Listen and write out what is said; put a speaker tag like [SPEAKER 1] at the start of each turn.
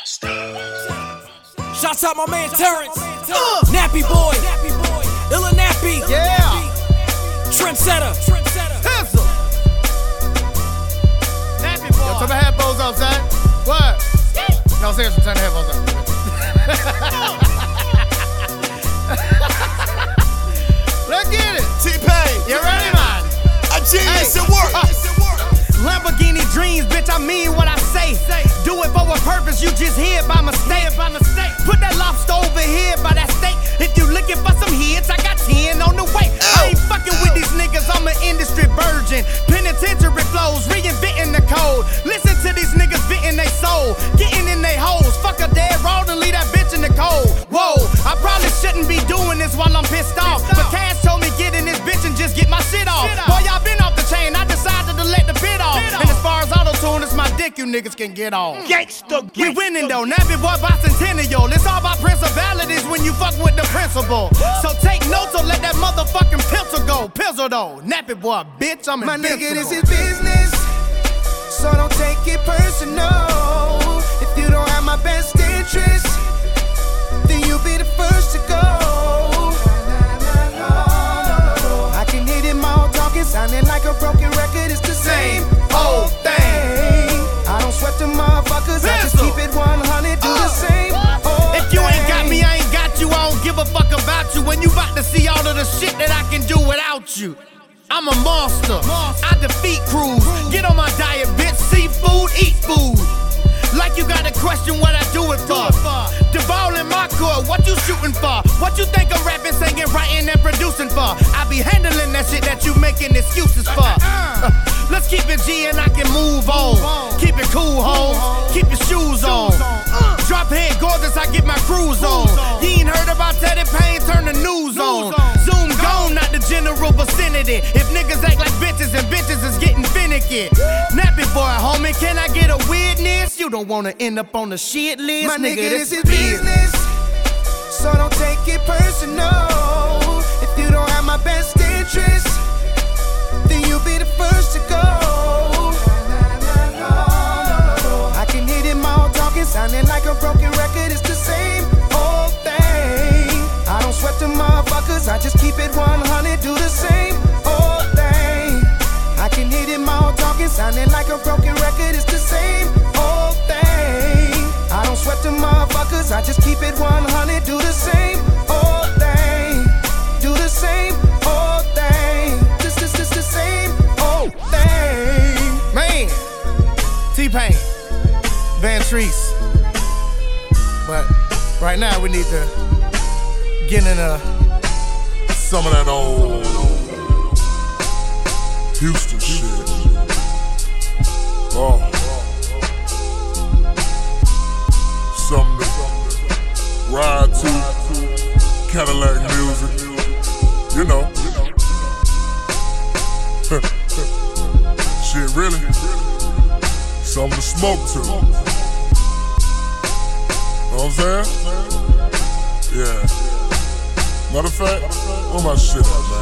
[SPEAKER 1] Shouts out my man Terrence, Nappy Boy, Illa Nappy,
[SPEAKER 2] Yeah.
[SPEAKER 1] Trendsetter,
[SPEAKER 2] Pencil. Nappy Boy. Yo, turn my headphones up, son. What? No, seriously, turn the headphones up. Let's get it.
[SPEAKER 3] T-Pain.
[SPEAKER 2] You ready, man?
[SPEAKER 3] A genius at work.
[SPEAKER 4] Lamborghini dreams, bitch, I mean what I say. Do it for a purpose, you just hear it by mistake. Put that lobster over here by that steak. If you looking for some hits, I got 10 on the way. I ain't fucking with these niggas, I'm an industry virgin. Penitentiary flows, reinventing the code. Listen to these niggas venting they soul, getting in they holes. Fuck a dead road and leave that bitch in the cold. Whoa, I probably shouldn't be doing this while I'm pissed off. But Cash told me get in this bitch and just get my shit off. Boy, y'all been off the chain, I decided to let the pit off. And as far as auto-tune, it's my dick you niggas can get off. We winning though, Nappy Boy bicentennial. It's all about principalities when you fuck with the principal. So take notes or let that motherfucking pencil go. Pencil though, Nappy Boy, bitch, I'm
[SPEAKER 5] My
[SPEAKER 4] invincible.
[SPEAKER 5] nigga, this is business, so don't take it personal. If you don't have my best interest, then you'll be the first to go. I can hear them all talking, sounding like a broken record. It's the same old thing. I don't sweat the motherfuckers, I just keep it 100, do the same old thing.
[SPEAKER 4] If you ain't got me, I ain't got you. I don't give a fuck about you. When you about to see all of the shit that I can do without you. I'm a monster. I defeat crews. Get on my diet, bitch. Seafood, eat food. Like you got a question what I do it for. The ball in my court, what you shooting for? What you think I'm rapping, singing, writing, and producing for? I be handling that shit that you making excuses for. Let's keep it G and I can move on. Keep it cool, home. Keep your shoes on. Drop head gorgeous, I get my cruise on. You ain't heard about Teddy Payne, turn the news on. Zoom gone, not the general vicinity. If niggas act like bitches and bitches is getting finicky. Nappy Boy, homie, can I get a witness? You don't wanna end up on the shit list,
[SPEAKER 5] My nigga, this is business, so don't take it personal. If you don't have my best interest, then you'll be the first to go. I can hear them all talking, sounding like a broken record. It's the same old thing. I don't sweat the motherfuckers, I just keep it 100, do the same old thing. I can hear them all talking, sounding like a broken record. It's the same old thing. I don't sweat the motherfuckers, I just keep it 100, do the same old thing. Do the same old thing. This the same old thing.
[SPEAKER 4] Man, T-Pain, Van Treese. But right now we need to get in
[SPEAKER 3] Some of that old Houston shit. Oh. Something to ride to. Cadillac music. You know. Shit, really. Something to smoke to. Know what I'm saying? Yeah. Matter of fact, where my shit at, man?